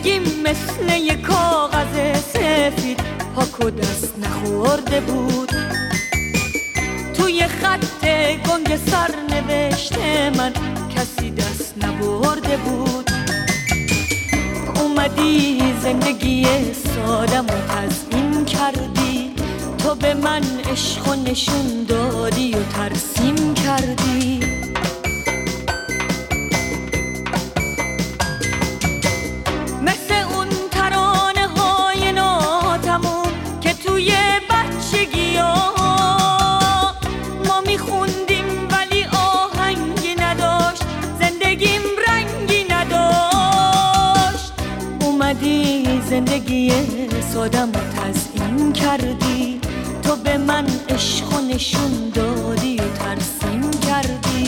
زندگیم مثل یک کاغذ سفید پاک و دست نخورده بود. توی خط گنگ سرنوشت من کسی دست نبرده بود. اومدی زندگی سادم و تزیین کردی، تو به من عشق و نشون دادی و ترسیم کردی. مثل اون ترانه های ناتموم که توی بچگی ما میخوندیم ولی آهنگی نداشت، زندگیم رنگی نداشت. اومدی زندگی سادم و تزیین کردی، تو به من عشق و نشون دادی و ترسیم کردی.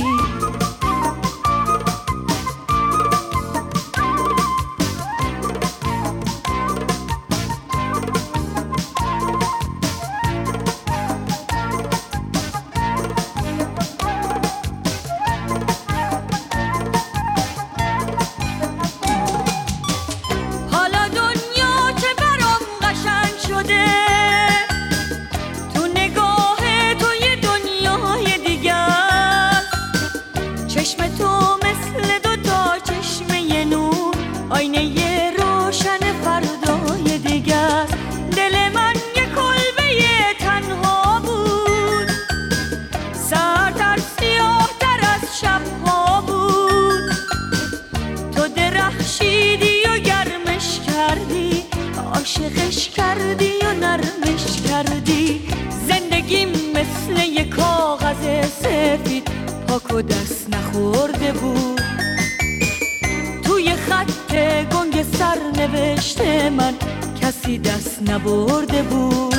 چشم تو مثل دوتا چشمه نور، آینه روشن فردای دیگر. دل من یه کلبه تنها بود، سرتر سیاه تر از شبها بود. تو درخشیدی و گرمش کردی، عاشقش کردی و نرمش کردی. زندگیم مثل یه کاغذ سفید پاک و دست نخورده بود. توی خط گنگ سرنوشت من کسی دست نبرده بود.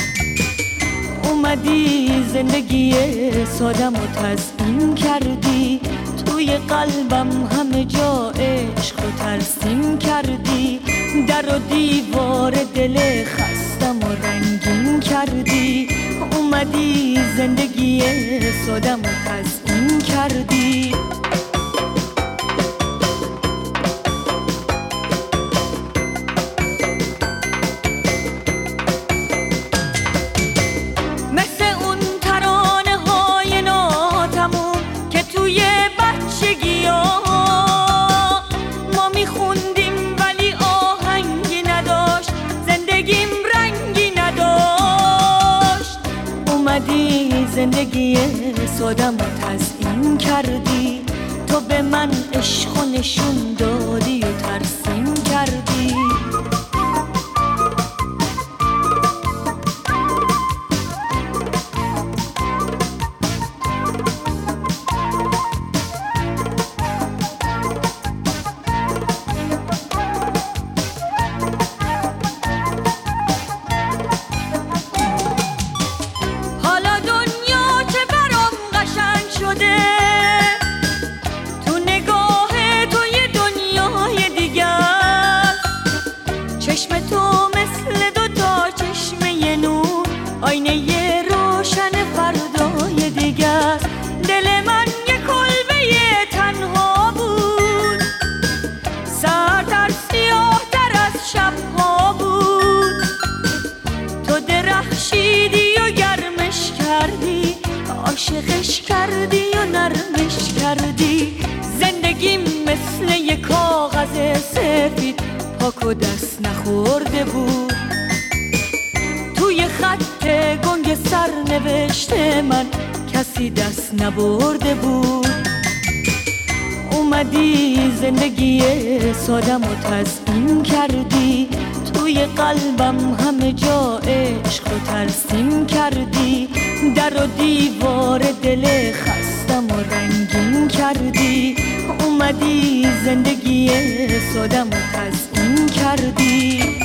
اومدی زندگی سادم و تزیین کردی، توی قلبم همه جا عشق و ترسیم کردی. در و دیوار دل خستم و رنگین کردی. اومدی زندگی سادم و تزیین کردی. مثل اون ترانه های ناتموم که توی بچگی ما میخوندیم ولی آهنگی نداشت، زندگیم رنگی نداشت. اومدی زندگی سادم و تزیین کردی، تو به من عشق و نشون دادی و ترسیم کردی. چشم تو مثل دوتا چشمه نور، آینه روشن فردای دیگر. دل من یه کلبه تنها بود، سرتر سیاه تر از شبها بود. تو درخشیدی و گرمش کردی، عاشقش کردی و نرمش کردی. زندگیم مثل یه کاغذ سفید پاک و دست نخورده بود. توی خط گنگ سرنوشت من کسی دست نبرده بود. اومدی زندگی سادم و تزیین کردی، توی قلبم همه جا عشق و ترسیم کردی. در و دیوار دل خستم و رنگین کردی. اومدی زندگی سادم و تزیین کردی.